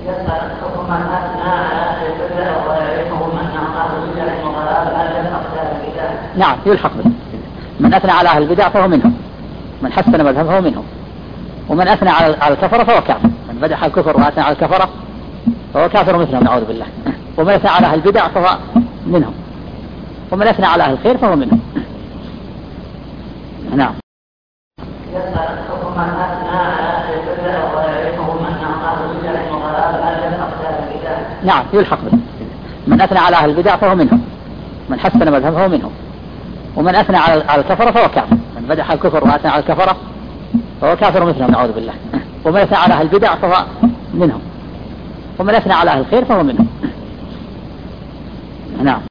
يسأل حكم من أثنى على البدع ويعرفهم أن أعطاه البدع وضلال هل يلحق ذلك بذلك؟ نعم يلحق به. من أثنى على أهل البدع فهو منهم، من حسن مذهبه فهو منهم، ومن أثنى على الكفرة فهو كافر. من بدح الكفر وأثنى على الكفرة فهو كافر مثلهم نعوذ بالله. ومن أثنى على أهل البدع فهو منهم، ومن أثنى على أهل الخير فهو منهم. نعم. يسأل حكم من أثنى على البدع ويعرفهم أن أعطاه البدع وضلال هل يلحق ذلك بذلك؟ نعم يلحق به. من أثنى على أهل البدع فهو منهم، من حسن مذهبه فهو منهم، ومن أثنى على الكفرة فهو كافر. من بدح الكفر وأثنى على الكفرة فهو كافر مثلهم نعوذ بالله. ومن أثنى على أهل البدع فهو منهم، ومن أثنى على أهل الخير فهو منهم. نعم.